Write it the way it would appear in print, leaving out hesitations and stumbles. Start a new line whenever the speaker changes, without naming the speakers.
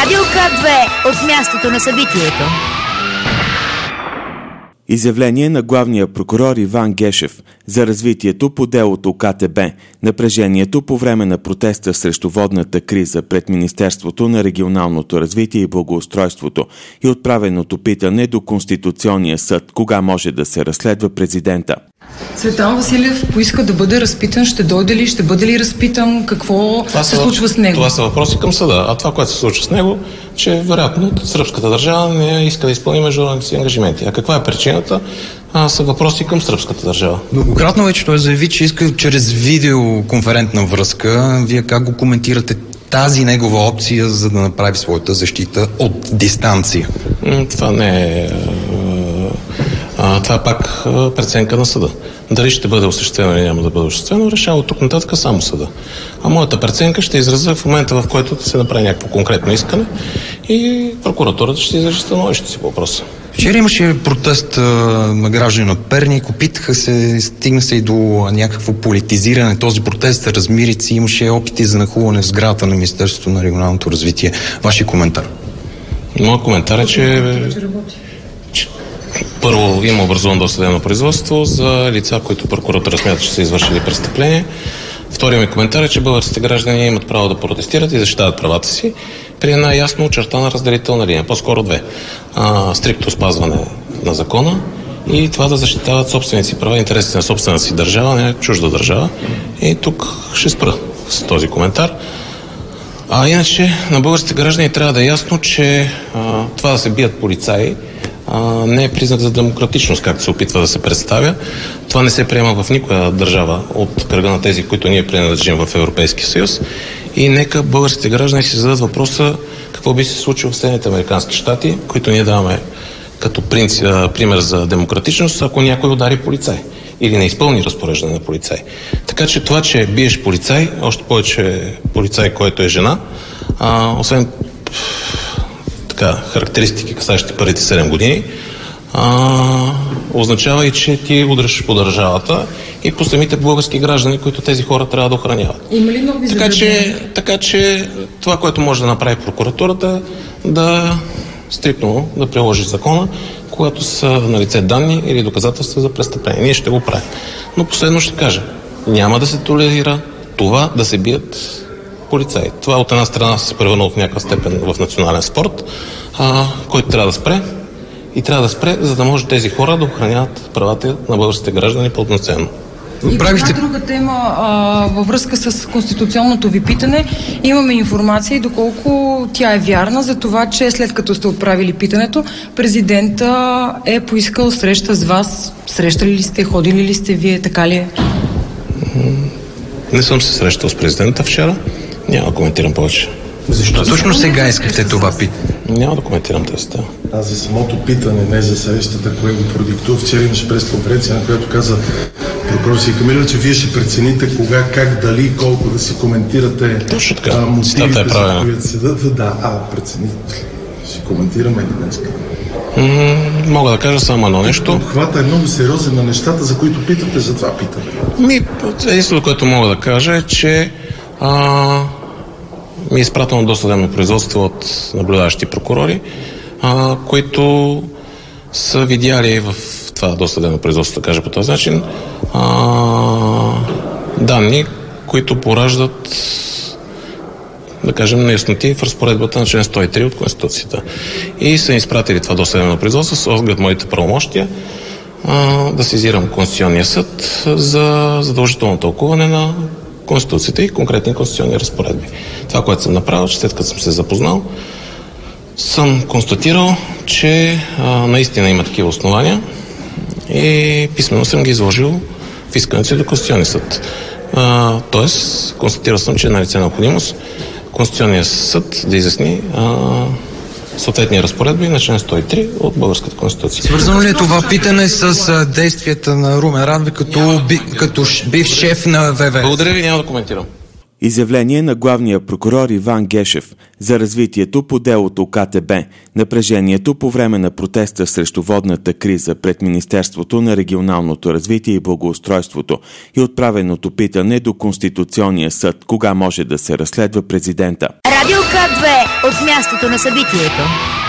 Радио К2 от мястото на събитието.
Изявление на главния прокурор Иван Гешев за развитието по делото КТБ, напрежението по време на протеста срещу водната криза пред Министерството на регионалното развитие и благоустройството и отправеното питане до Конституционния съд, кога може да се разследва президента.
Цветан Василев поиска да бъде разпитан. Ще дойде ли? Ще бъде ли разпитан? Какво се случва с него?
Това са въпроси към съда. А това, което се случва с него, че вероятно сръбската държава не иска да изпълни международните си ангажименти. А каква е причината? Са въпроси към сръбската държава.
Многократно вече той заяви, че иска чрез видеоконферентна връзка. Вие как го коментирате тази негова опция, за да направи своята защита от дистанция?
Това не е... Това е пак преценка на съда. Дали ще бъде осъществено или няма да бъде осъществено, решава от тук нататък само съда. А моята преценка ще изразя в момента, в който се направи някакво конкретно искане и прокуратурата ще изрази становището си по въпроса.
Вчера имаше протест на граждани от Перник, опитаха се, стигна се и до някакво политизиране. Този протест, размирици, имаше опити за нахлуване в сградата на Министерството на регионалното развитие. Ваши коментар?
Моят коментар е, че първо има образувано досъдебно производство за лица, които прокуратура смята, че са извършили престъпление. Вторият ми коментар е, че българските граждани имат право да протестират и защитават правата си при една ясно очертана разделителна линия, по-скоро две. Стриктно спазване на закона и това да защитават собствените си права, интересите на собствената си държава, не чужда държава. И тук ще спра с този коментар. Иначе на българските граждани трябва да е ясно, че това да се бият полицаи не е признак за демократичност, както се опитва да се представя. Това не се приема в никоя държава от кръга на тези, които ние принадлежим в Европейския съюз. И нека българските граждани си зададат въпроса какво би се случило в Съединените американски щати, които ние даваме като пример за демократичност, ако някой удари полицай или не изпълни разпореждане на полицай. Така че това, че биеш полицай, още повече полицай, който е жена, освен характеристики, касащи първите 7 години, означава и, че ти удръш по държавата и по самите български граждани, които тези хора трябва да охраняват.
Има ли нови
така че това, което може да направи прокуратурата, да стриктно да приложи закона, когато са налице данни или доказателства за престъпление. Ние ще го правим. Но последно ще кажа, няма да се толерира това да се бият полицаи. Това от една страна се превърна в някаква степен в национален спорт, който трябва да спре и трябва да спре, за да може тези хора да охраняват правата на българските граждани пълноценно.
И една друга тема във връзка с конституционното ви питане. Имаме информация и доколко тя е вярна за това, че след като сте отправили питането, президента е поискал среща с вас. Срещали ли сте, ходили ли сте вие, така ли е?
Не съм се срещал с президента вчера. Няма да коментирам повече.
Защо точно сега искахте това питане?
Няма да коментирам тази тема.
Аз за самото питане, не за срещата, кое го продиктува. Вчера имаше пресконференция, на която каза прокурор Сикамилов, че вие ще прецените кога, как, дали, колко да си коментирате мотивите, за които се дадат. Да, прецените. Ще коментираме ли днес?
Мога да кажа само едно нещо.
Обхвата е много сериозен на нещата, за които питате, за това питане.
Единството, което мога да кажа е, че ми е изпратено досъдебно производство от наблюдаващи прокурори, които са видяли в това досъдебно производство, да кажа по този начин, данни, които пораждат, да кажем, неясноти в разпоредбата на член 103 от Конституцията. И са изпратили това досъдебно производство с оглед моите правомощия да сезирам Конституционния съд за задължително тълкуване на Конституцията и конкретни конституционни разпоредби. Това, което съм направил, че след като съм се запознал, съм констатирал, че наистина има такива основания и писмено съм ги изложил в искането си до Конституционния съд. Тоест, констатирал съм, че е налице необходимост Конституционния съд да изясни съответни разпоредби на член 103 от Българската конституция.
Свързано ли е това питане с действията на Румен Радев като бив шеф на ВВС?
Благодаря ви, няма да коментирам.
Изявление на главния прокурор Иван Гешев за развитието по делото КТБ, напрежението по време на протеста срещу водната криза пред Министерството на регионалното развитие и благоустройството и отправеното питане до Конституционния съд, кога може да се разследва президента.
Радио К2 от мястото на събитието.